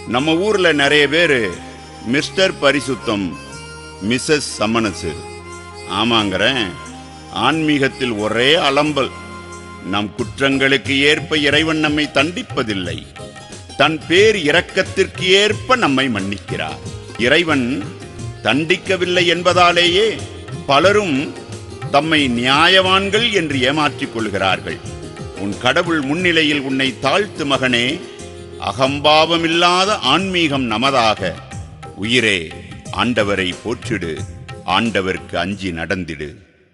நம்ம ஊர்ல நிறைய பேரு மிஸ்டர் பரிசுத்தம், மிஸ்ஸஸ் சமனசு. ஆமாங்கிறேன். ஆன்மீகத்தில் ஒரே அலம்பல். நம் குற்றங்களுக்கு ஏற்ப இறைவன் நம்மை தண்டிப்பதில்லை. தன் பேர் இரக்கத்திற்கு ஏற்ப நம்மை மன்னிக்கிறார். இறைவன் தண்டிக்கவில்லை என்பதாலேயே பலரும் தம்மை நியாயவான்கள் என்று ஏமாற்றிக் கொள்கிறார்கள். உன் கடவுள் முன்னிலையில் உன்னை தாழ்த்து மகனே. அகம்பாவமில்லாத ஆன்மீகம் நமதாக. உயிரே, ஆண்டவரை போற்றிடு, ஆண்டவருக்கு அஞ்சி நடந்திடு.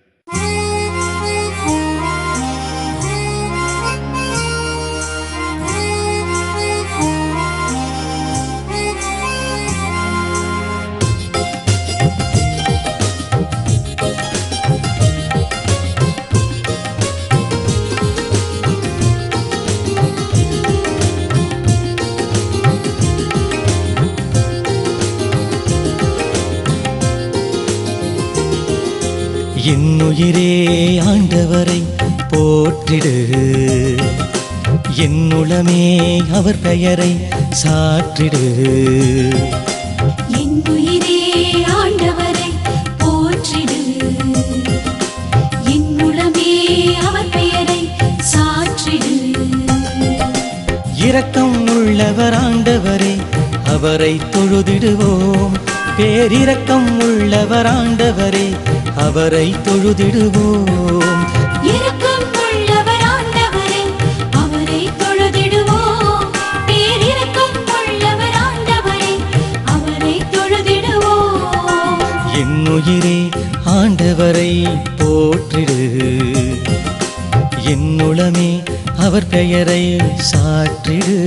என்னுயிரே ஆண்டவரை போற்றிடு, என்னுளமே அவர் பெயரை சாற்றிடு. என்னுயிரே ஆண்டவரை போற்றிடு, என்னுளமே அவர் பெயரை சாற்றிடு. இரக்கம் உள்ளவர் ஆண்டவரே, அவரை தொழுதிடுவோம். பேரிரக்கம் உள்ளவர் ஆண்டவரே, அவரை தொழுதிடுவோம். இரக்கம் உள்ளவர் ஆண்டவரே, அவரை தொழுதிடுவோம். பேரிரக்கம் உள்ளவர் ஆண்டவரே, அவரை தொழுதிடுவோம். என்னுயிரே ஆண்டவரை போற்றிடு, என்னுளமே அவர் பெயரை சாற்றிடு.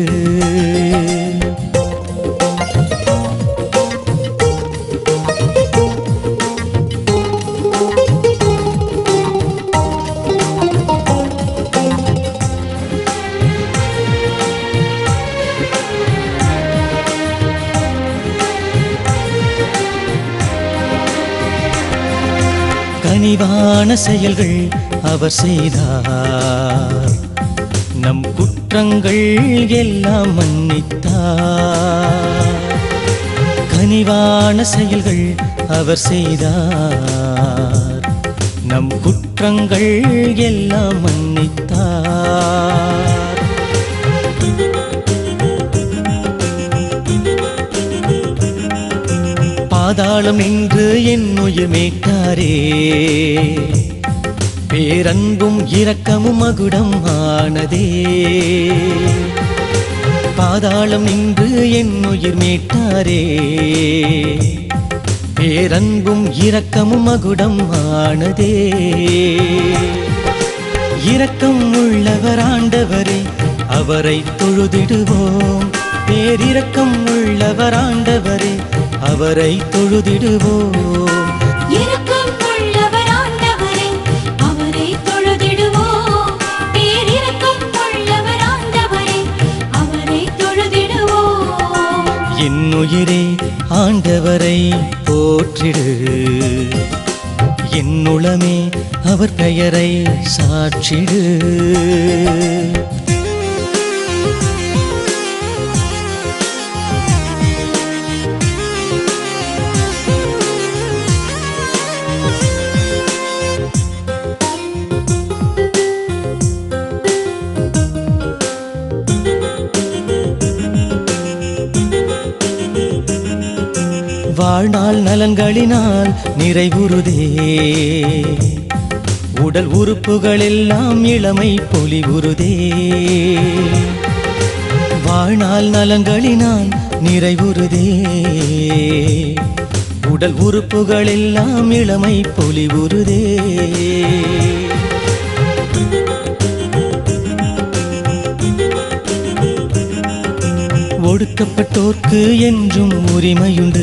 கனிவான செயல்கள் அவர் செய்தார், நம் குற்றங்கள் எல்லாம் மன்னித்தார். கனிவான செயல்கள் அவர் செய்தார், நம் குற்றங்கள் எல்லாம் மன்னித்தார். பாதாளம் நின்று என் உயிர் மீட்டாரே, பேரன்பும் இரக்கமும் மகுடம் ஆனதே. பாதாளம் நின்று என் உயிர் மீட்டாரே, பேரன்பும் இரக்கமும் மகுடம் ஆனதே. இரக்கம் உள்ளவர் ஆண்டவரே, அவரை தொழுதிடுவோம். பேரிரக்கம் உள்ளவர் ஆண்டவரே, அவரை தொழுதிடுவோம். இரக்கம் உள்ளவர் ஆண்டவரே, அவரை தொழுதிடுவோம். பேரிரக்கம் உள்ளவர் ஆண்டவரே, அவரை தொழுதிடுவோம். என்னுயிரே ஆண்டவரை போற்றிடு, என்னுளமே அவர் பெயரை சாற்றிடு. வாழ்நாள் நலன்களினால் நிறைவுறுதே, உடல் உறுப்புகள் எல்லாம் இளமை பொலிவுறுதே. வாழ்நாள் நலன்களினால் நிறைவுறுதே, உடல் உறுப்புகள் எல்லாம் இளமை பொலிவுறுதே. ஒடுக்கப்பட்டோர்க்கு என்றும் உரிமையுண்டு,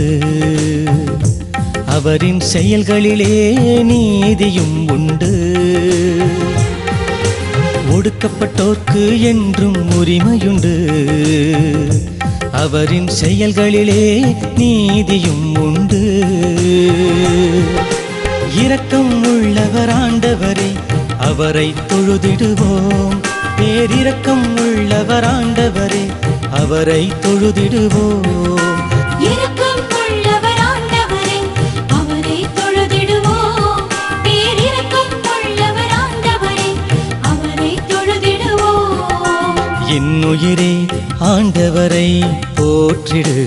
அவரின் செயல்களிலே நீதியும் உண்டு. ஒடுக்கப்பட்டோர்க்கு என்றும் உரிமையுண்டு, அவரின் செயல்களிலே நீதியும் உண்டு. இரக்கம் உள்ளவர் ஆண்டவரே, அவரை தொழுதிடுவோம். பேரிரக்கம் உள்ளவர் ஆண்டவரே, அவரை தொழுதிடுவோம். இரக்கம் உள்ளவர் ஆண்டவரே, அவரை தொழுதிடுவோம். பேரிரக்கம் உள்ளவர் ஆண்டவரே, அவரை தொழுதிடுவோம். என் உயிரே ஆண்டவரை போற்றிடு,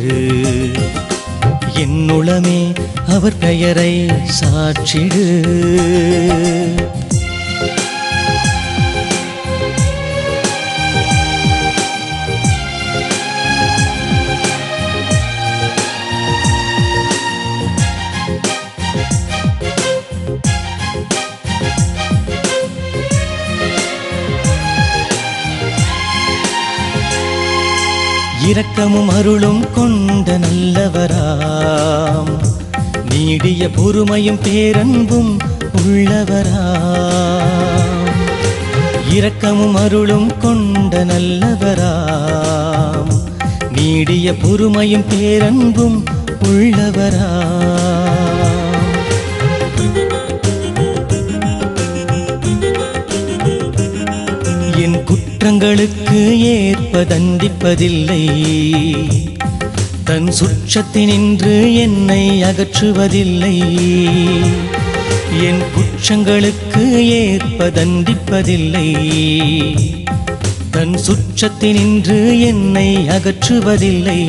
என் உளமே அவர் பெயரை சாற்றிடு. இரக்கமும் அருளும் கொண்ட நல்லவராம், நீடிய பொறுமையும் பேரன்பும் உள்ளவராம். இரக்கமும் அருளும் கொண்ட நல்லவராம், நீடிய பொறுமையும் பேரன்பும் உள்ளவராம். என் குற்றங்களுக்கு ஏற்ப தண்டிப்பதில்லை, தன் சுற்றத்தினின்று என்னை அகற்றுவதில்லை. என் குற்றங்களுக்கு ஏற்ப தண்டிப்பதில்லை, தன் சுற்றத்தினின்று என்னை அகற்றுவதில்லை.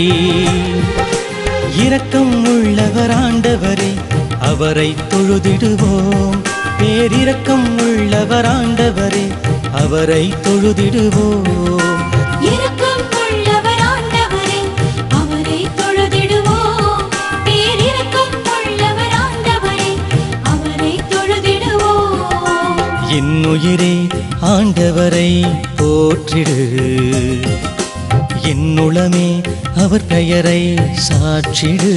இரக்கம் உள்ளவர் ஆண்டவரே, அவரை தொழுதிடுவோம். பேரிரக்கம் உள்ளவர் ஆண்டவரே, அவரை தொழுதிடுவோம். இரக்கம் உள்ளவர் ஆண்டவரே, அவரை தொழுதிடுவோம். பேரிரக்கம் உள்ளவர் ஆண்டவரே, அவரை தொழுதிடுவோம். என் உயிரே ஆண்டவரை போற்றிடு, என் உளமே அவர் பெயரை சாற்றிடு.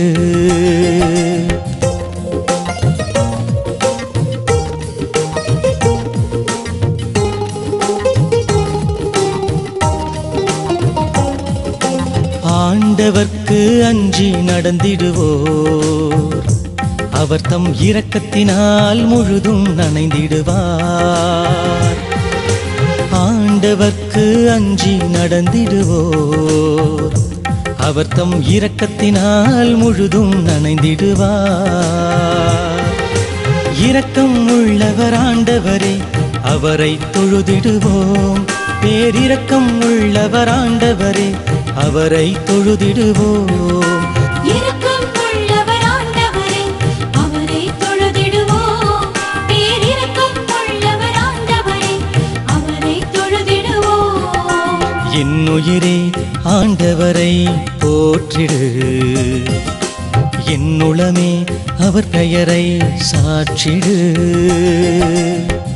ஆண்டவர்க்கு அஞ்சி நடந்திடுவோர், அவர் தம் இரக்கத்தினால் முழுதும் நனைந்திடுவார். ஆண்டவர்க்கு அஞ்சி நடந்திடுவோர், அவர் தம் இரக்கத்தினால் முழுதும் நனைந்திடுவார். இரக்கம் உள்ளவர் ஆண்டவரே, அவரை தொழுதிடுவோம். பேரிரக்கம் உள்ளவர் ஆண்டவரே, அவரை தொழுதிடுவோம். இரக்கம் உள்ளவர் ஆண்டவரே, அவரை தொழுதிடுவோம். பேரிரக்கம் உள்ளவர் ஆண்டவரே, அவரை தொழுதிடுவோம். என் உயிரே ஆண்டவரை போற்றிடு, என் உளமே அவர் பெயரை சாற்றிடு.